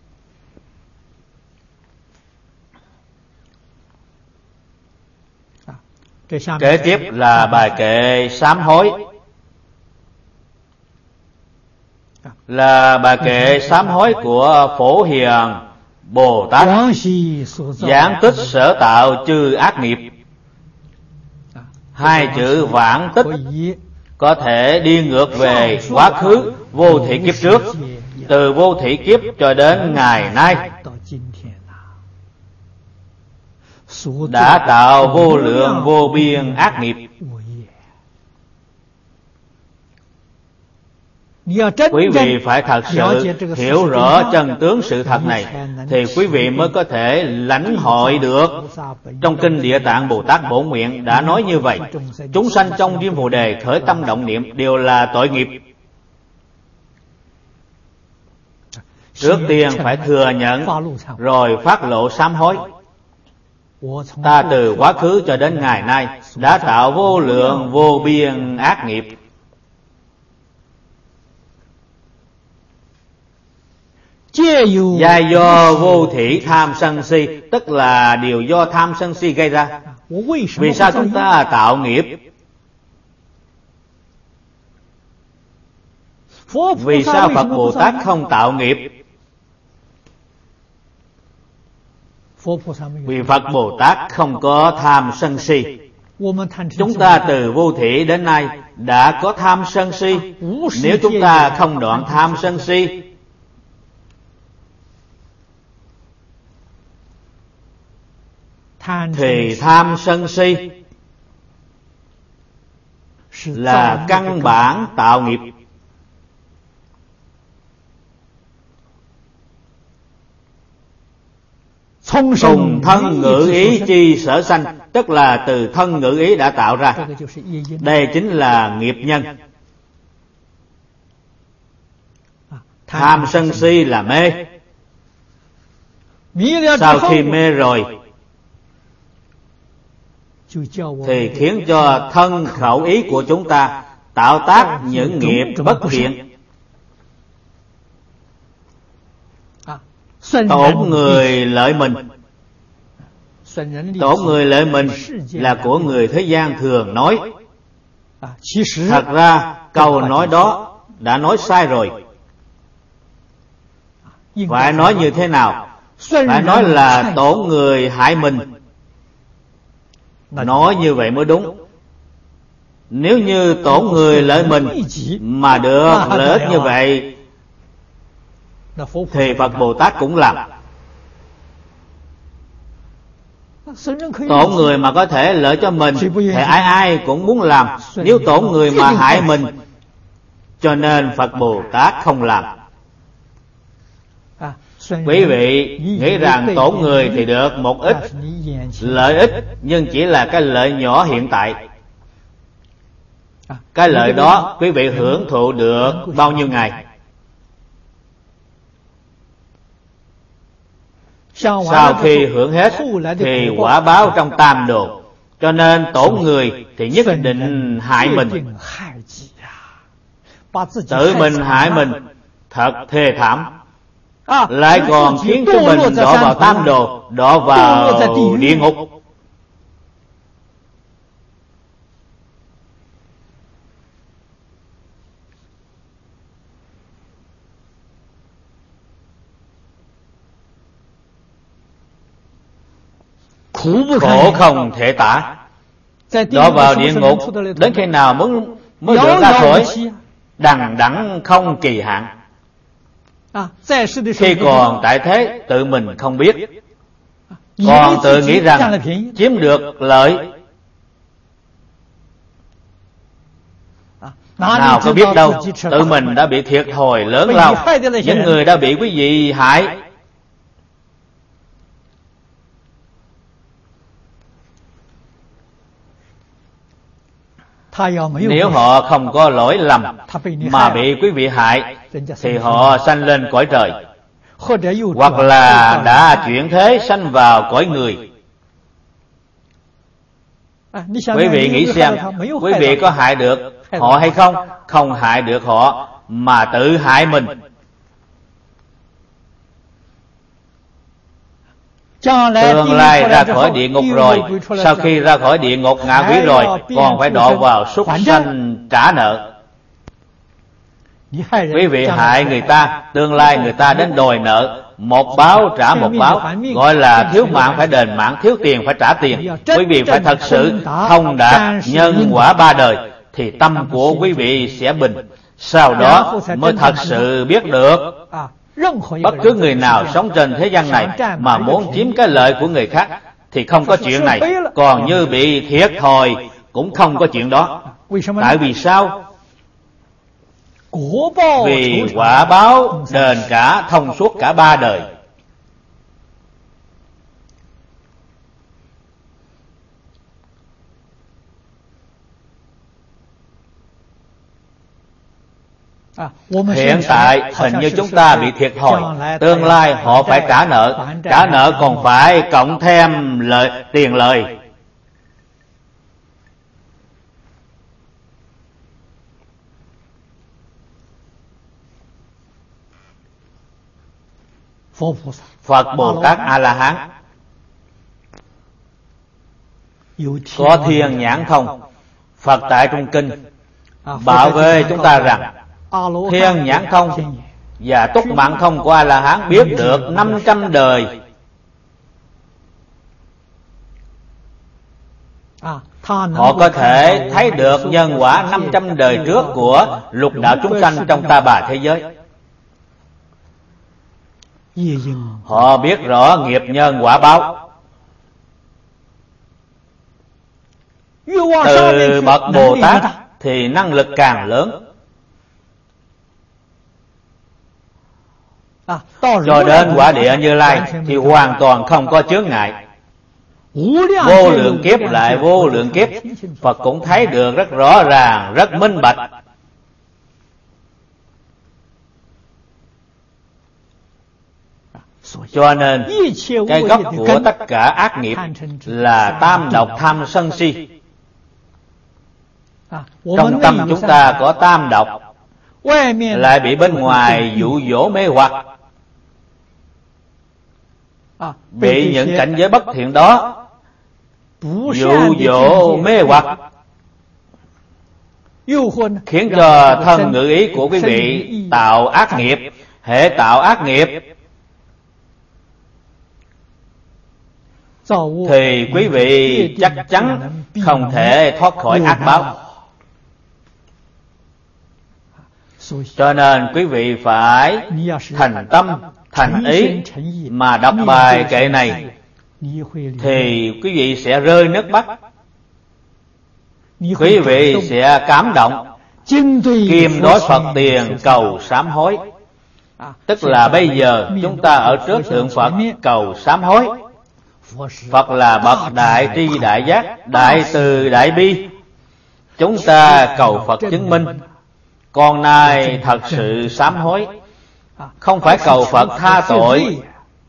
Kế tiếp là bài kệ sám hối, là bài kệ sám hối của Phổ Hiền Bồ Tát, giảng tích sở tạo chư ác nghiệp. 2 chữ vãng tích có thể đi ngược về quá khứ vô thị kiếp trước, từ vô thị kiếp cho đến ngày nay đã tạo vô lượng vô biên ác nghiệp. Quý vị phải thật sự hiểu rõ chân tướng sự thật này, thì quý vị mới có thể lãnh hội được. Trong kinh Địa Tạng Bồ Tát Bổn Nguyện đã nói như vậy: chúng sanh trong Diêm Phù Đề khởi tâm động niệm đều là tội nghiệp. Trước tiên phải thừa nhận, rồi phát lộ sám hối. Ta từ quá khứ cho đến ngày nay đã tạo vô lượng vô biên ác nghiệp. Giai do vô thỉ tham sân si, tức là điều do tham sân si gây ra. Vì sao chúng ta tạo nghiệp? Vì sao Phật Bồ Tát không tạo nghiệp? Vì Phật Bồ Tát không có tham sân si. Chúng ta từ vô thỉ đến nay đã có tham sân si. Nếu chúng ta không đoạn tham sân si thì tham sân si là căn bản tạo nghiệp. Cùng thân ngữ ý chi sở sanh, tức là từ thân ngữ ý đã tạo ra. Đây chính là nghiệp nhân. Tham sân si là mê. Sau khi mê rồi thì khiến cho thân khẩu ý của chúng ta tạo tác những nghiệp bất thiện, tổn người lợi mình. Tổn người lợi mình là của người thế gian thường nói. Thật ra câu nói đó đã nói sai rồi. Phải nói như thế nào? Phải nói là tổn người hại mình. Nói như vậy mới đúng. Nếu như tổn người lợi mình mà được lợi ích như vậy thì Phật Bồ Tát cũng làm. Tổn người mà có thể lợi cho mình thì ai ai cũng muốn làm. Nếu tổn người mà hại mình, cho nên Phật Bồ Tát không làm. Quý vị nghĩ rằng tổn người thì được một ít lợi ích, nhưng chỉ là cái lợi nhỏ hiện tại. Cái lợi đó quý vị hưởng thụ được bao nhiêu ngày? Sau khi hưởng hết thì quả báo trong tam đồ. Cho nên tổn người thì nhất định hại mình. Tự mình hại mình thật thê thảm. Lại còn khiến cho mình đọa vào tam đồ, đọa vào địa ngục. Khổ không thể tả. Đọa vào địa ngục đến khi nào mới được ra khỏi? Đằng đẵng không kỳ hạn. Khi còn tại thế tự mình không biết, còn tự nghĩ rằng chiếm được lợi. Nào có biết đâu, tự mình đã bị thiệt thòi lớn lao. Những người đã bị quý vị hại, nếu họ không có lỗi lầm mà bị quý vị hại thì họ sanh lên cõi trời, hoặc là đã chuyển thế sanh vào cõi người. Quý vị nghĩ xem, quý vị có hại được họ hay không? Không hại được họ mà tự hại mình. Tương lai ra khỏi địa ngục rồi, sau khi ra khỏi địa ngục ngạ quỷ rồi, còn phải đọa vào súc sanh trả nợ. Quý vị hại người ta, tương lai người ta đến đòi nợ, một báo trả một báo, gọi là thiếu mạng phải đền mạng, thiếu tiền phải trả tiền. Quý vị phải thật sự thông đạt nhân quả ba đời thì tâm của quý vị sẽ bình. Sau đó mới thật sự biết được. Bất cứ người nào sống trên thế gian này mà muốn chiếm cái lợi của người khác thì không có chuyện này. Còn như bị thiệt thòi cũng không có chuyện đó. Tại vì sao? Vì quả báo đền cả thông suốt cả ba đời. Hiện tại hình như chúng ta bị thiệt thòi, tương lai họ phải trả nợ. Trả nợ còn phải cộng thêm tiền lời. Phật Bồ Tát A-la-hán có thiên nhãn thông. Phật tại trong kinh bảo với chúng ta rằng thiên nhãn thông và túc mạng thông của A-la-hán biết được 500 đời Họ có thể thấy được nhân quả 500 đời trước của lục đạo chúng sanh trong ta bà thế giới. Họ biết rõ nghiệp nhân quả báo. Từ bậc Bồ Tát thì năng lực càng lớn, cho đến quả địa Như Lai thì hoàn toàn không có chướng ngại. Vô lượng kiếp lại vô lượng kiếp, Phật cũng thấy được rất rõ ràng, rất minh bạch. Cho nên cái gốc của tất cả ác nghiệp là tam độc tham sân si. Trong tâm chúng ta có tam độc, lại bị bên ngoài dụ dỗ mê hoặc, bị những cảnh giới bất thiện đó dụ dỗ mê hoặc, khiến cho thân ngữ ý của quý vị tạo ác nghiệp. Hệ tạo ác nghiệp thì quý vị chắc chắn không thể thoát khỏi ác báo. Cho nên quý vị phải thành tâm, thành ý mà đọc bài kệ này, thì quý vị sẽ rơi nước mắt. Quý vị sẽ cảm động, kim đối Phật tiền cầu sám hối. Tức là bây giờ chúng ta ở trước tượng Phật cầu sám hối. Phật là bậc đại tri đại giác, đại từ đại bi. Chúng ta cầu Phật chứng minh con nay thật sự sám hối, không phải cầu Phật tha tội.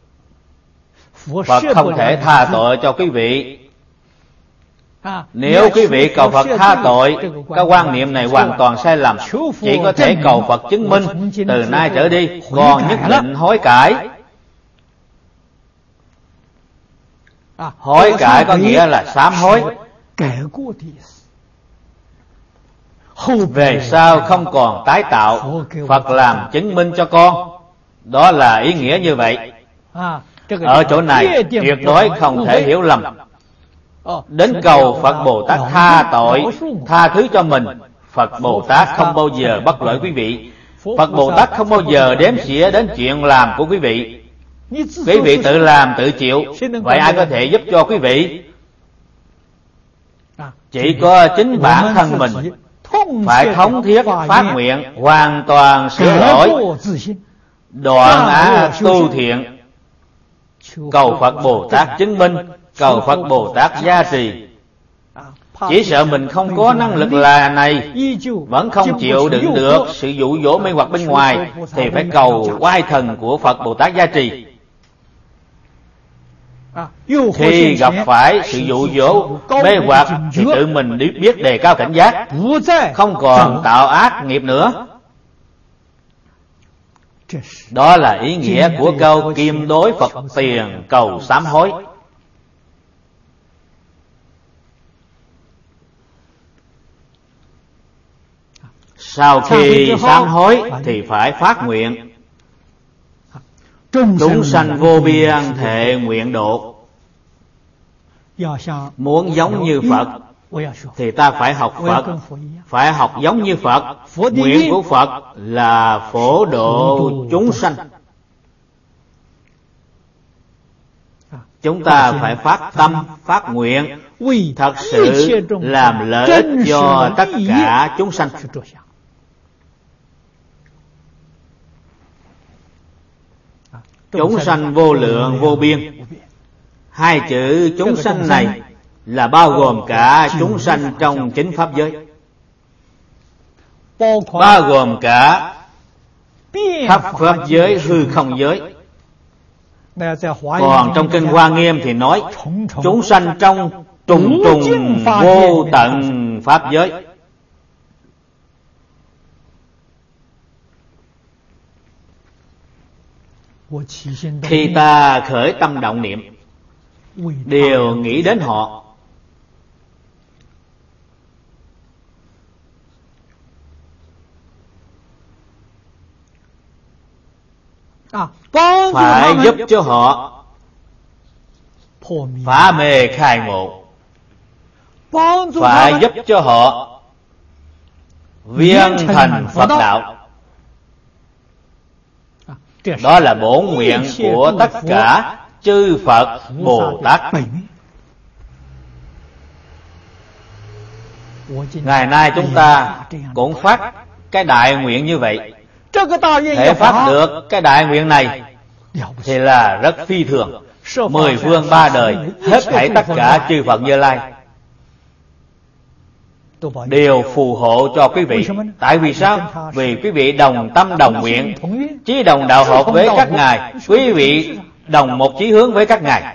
Phật không thể tha tội cho quý vị. Nếu quý vị cầu Phật tha tội, cái quan niệm này hoàn toàn sai lầm. Chỉ có thể cầu Phật chứng minh từ nay trở đi còn nhất định hối cải. Hối cải có nghĩa là sám hối, về sau không còn tái tạo. Phật làm chứng minh cho con. Đó là ý nghĩa như vậy. Ở chỗ này tuyệt đối không thể hiểu lầm. Đến cầu Phật Bồ Tát tha tội, tha thứ cho mình, Phật Bồ Tát không bao giờ bất lợi quý vị. Phật Bồ Tát không bao giờ đếm xỉa đến chuyện làm của quý vị. Quý vị tự làm tự chịu, vậy ai có thể giúp cho quý vị? Chỉ có chính bản thân mình phải thống thiết phát nguyện, hoàn toàn sửa đổi, đoạn ác tu thiện, cầu Phật Bồ Tát chứng minh, cầu Phật Bồ Tát gia trì. Chỉ sợ mình không có năng lực là này, vẫn không chịu đựng được sự dụ dỗ mê hoặc bên ngoài, thì phải cầu oai thần của Phật Bồ Tát gia trì. Khi gặp phải sự dụ dỗ mê hoặc thì tự mình biết đề cao cảnh giác, không còn tạo ác nghiệp nữa. Đó là ý nghĩa của câu kim đối Phật tiền cầu sám hối. Sau khi sám hối thì phải phát nguyện. Chúng sanh vô biên thệ nguyện độ. Muốn giống như Phật thì ta phải học Phật, phải học giống như Phật. Nguyện của Phật là phổ độ chúng sanh. Chúng ta phải phát tâm, phát nguyện, thật sự làm lợi ích cho tất cả chúng sanh. Chúng sanh vô lượng vô biên. Hai chữ chúng sanh này là bao gồm cả chúng sanh trong chính pháp giới, bao gồm cả khắp pháp giới, hư không giới. Còn trong kinh Hoa Nghiêm thì nói chúng sanh trong trùng trùng vô tận pháp giới. Khi ta khởi tâm động niệm, đều nghĩ đến họ. Phải giúp cho họ phá mê khai ngộ, phải giúp cho họ viên thành Phật đạo. Đó là bổn nguyện của tất cả chư Phật Bồ Tát. Ngày nay chúng ta cũng phát cái đại nguyện như vậy. Thể phát được cái đại nguyện này thì là rất phi thường. 10 phương 3 đời, hết thảy tất cả chư Phật Như Lai đều phù hộ cho quý vị. Tại vì sao? Vì quý vị đồng tâm đồng nguyện, chí đồng đạo hợp với các ngài, quý vị đồng một chí hướng với các ngài.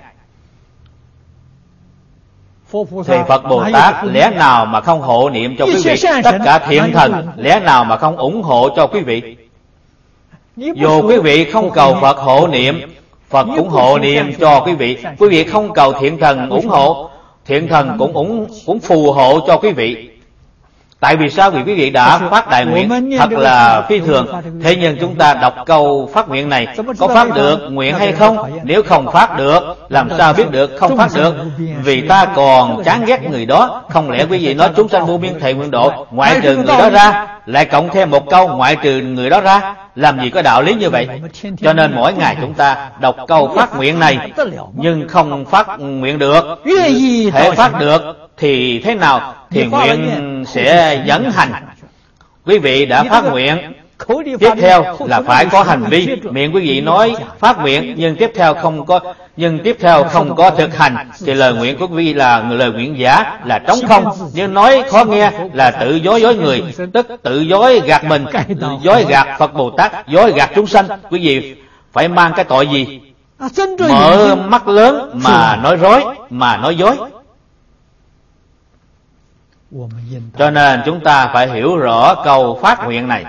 Thì Phật Bồ Tát lẽ nào mà không hộ niệm cho quý vị? Tất cả thiện thần lẽ nào mà không ủng hộ cho quý vị? Dù quý vị không cầu Phật hộ niệm, Phật cũng hộ niệm cho quý vị. Quý vị không cầu thiện thần ủng hộ, thiện thần cũng phù hộ cho quý vị. Tại vì sao? Vì quý vị đã phát đại nguyện thật là phi thường. Thế nhưng chúng ta đọc câu phát nguyện này có phát được nguyện hay không? Nếu không phát được, làm sao biết được không phát được? Vì ta còn chán ghét người đó. Không lẽ quý vị nói chúng sanh vô biên thệ nguyện độ, ngoại trừ người đó ra, lại cộng thêm một câu ngoại trừ người đó ra? Làm gì có đạo lý như vậy? Cho nên mỗi ngày chúng ta đọc câu phát nguyện này, nhưng không phát nguyện được. Thể phát được thì thế nào? Thì nguyện sẽ dẫn hành. Quý vị đã phát nguyện, tiếp theo là phải có hành vi. Miệng quý vị nói phát nguyện, nhưng tiếp theo không có thực hành, thì lời nguyện của quý vị là lời nguyện giả, là trống không. Nhưng nói khó nghe là tự dối người, tức tự dối gạt mình, dối gạt Phật Bồ Tát, dối gạt chúng sanh. Quý vị phải mang cái tội gì? Mở mắt lớn mà nói rối, mà nói dối. Cho nên chúng ta phải hiểu rõ câu phát nguyện này.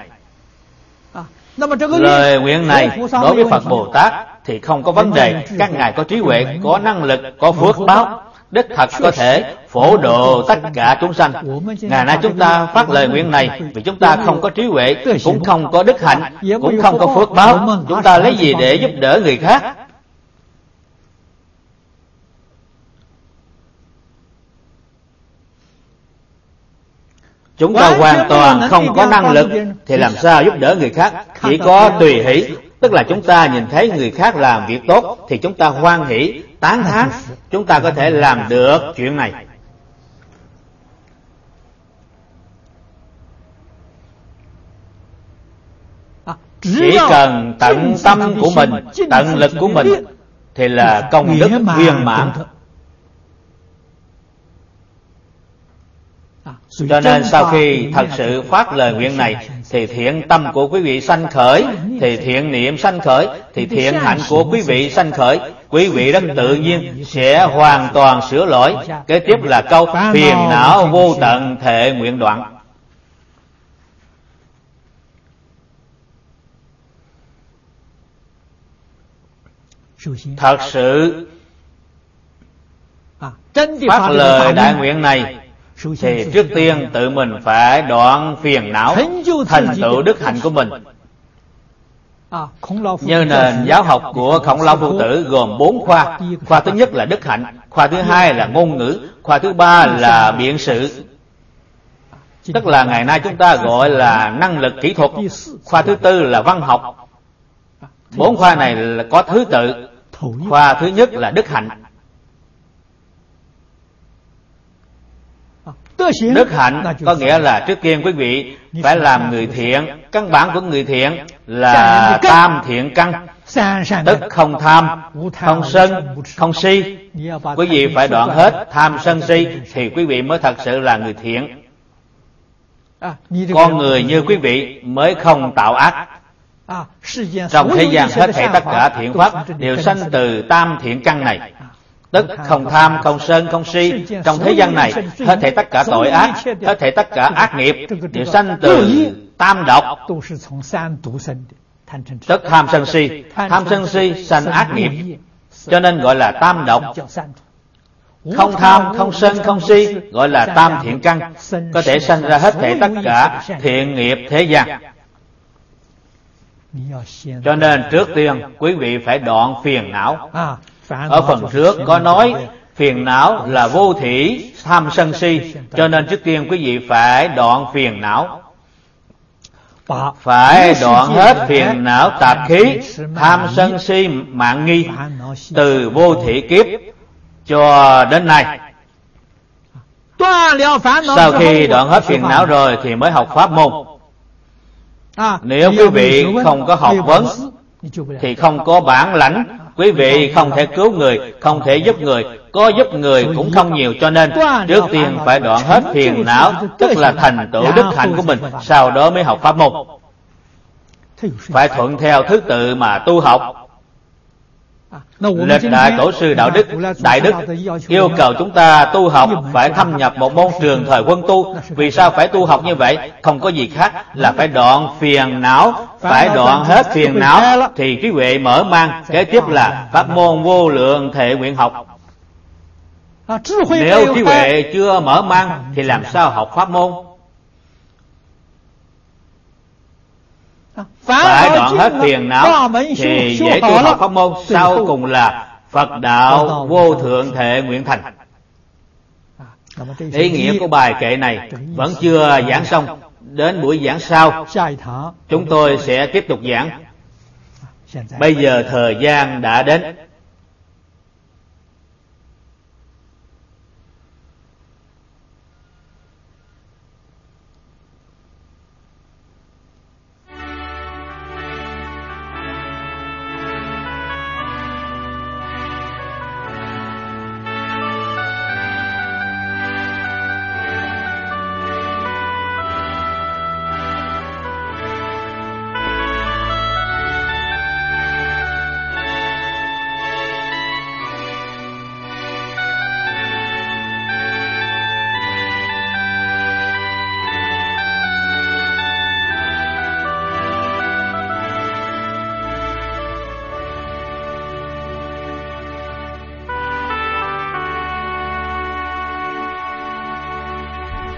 Lời nguyện này đối với Phật Bồ Tát thì không có vấn đề. Các ngài có trí huệ, có năng lực, có phước báo, đích thật có thể phổ độ tất cả chúng sanh. Ngày nay chúng ta phát lời nguyện này vì chúng ta không có trí huệ, cũng không có đức hạnh, cũng không có phước báo. Chúng ta lấy gì để giúp đỡ người khác? Chúng ta hoàn toàn không có năng lực thì làm sao giúp đỡ người khác? Chỉ có tùy hỷ, tức là chúng ta nhìn thấy người khác làm việc tốt thì chúng ta hoan hỷ, tán thán, chúng ta có thể làm được chuyện này. Chỉ cần tận tâm của mình, tận lực của mình thì là công đức viên mãn. Cho nên sau khi thật sự phát lời nguyện này thì thiện tâm của quý vị sanh khởi, thì thiện niệm sanh khởi, thì thiện hạnh của quý vị sanh khởi. Quý vị rất tự nhiên sẽ hoàn toàn sửa lỗi. Kế tiếp là câu phiền não vô tận thệ nguyện đoạn. Thật sự phát lời đại nguyện này thì trước tiên tự mình phải đoạn phiền não, thành tựu đức hạnh của mình. Như nền giáo học của Khổng Lão Phu Tử gồm 4 khoa. Khoa thứ nhất là đức hạnh, khoa thứ hai là ngôn ngữ, khoa thứ ba là biện sự, tức là ngày nay chúng ta gọi là năng lực kỹ thuật. Khoa thứ tư là văn học. 4 khoa này là có thứ tự. Khoa thứ nhất là đức hạnh. Đức hạnh có nghĩa là trước tiên quý vị phải làm người thiện. Căn bản của người thiện là tam thiện căn, tức không tham, không sân, không si. Quý vị phải đoạn hết tham sân si thì quý vị mới thật sự là người thiện. Con người như quý vị mới không tạo ác. Trong thế gian hết thảy tất cả thiện pháp đều sanh từ tam thiện căn này, tức không tham, không sân, không si. Trong thế gian này hết thảy tất cả tội ác, hết thảy tất cả ác nghiệp đều sanh từ tam độc, tức tham sân si. Tham sân si sanh ác nghiệp, cho nên gọi là tam độc. Không tham, không sân, không si gọi là tam thiện căn, có thể sanh ra hết thảy tất cả thiện nghiệp thế gian. Cho nên trước tiên quý vị phải đoạn phiền não. Ở phần trước có nói Phiền não là vô thỉ tham sân si, cho nên trước tiên quý vị phải đoạn phiền não. Phải đoạn hết phiền não tạp khí, tham sân si mạn nghi, từ vô thỉ kiếp cho đến nay. Sau khi đoạn hết phiền não rồi thì mới học pháp môn. Nếu quý vị không có học vấn thì không có bản lãnh, quý vị không thể cứu người, không thể giúp người, có giúp người cũng không nhiều. Cho nên trước tiên phải đoạn hết phiền não, tức là thành tựu đức hạnh của mình, sau đó mới học pháp môn. Phải thuận theo thứ tự mà tu học. Lịch đại tổ sư đạo đức, đại đức yêu cầu chúng ta tu học phải thâm nhập một môn trường thời quân tu. Vì sao phải tu học như vậy? Không có gì khác là phải đoạn phiền não. Phải đoạn hết phiền não thì trí huệ mở mang. Kế tiếp là pháp môn vô lượng thệ nguyện học. Nếu trí huệ chưa mở mang thì làm sao học pháp môn? Phải đoạn hết phiền não thì dễ tu học pháp môn. Sau cùng là Phật đạo vô thượng thệ nguyện thành. Ý nghĩa của bài kệ này vẫn chưa giảng xong. Đến buổi giảng sau chúng tôi sẽ tiếp tục giảng. Bây giờ thời gian đã đến.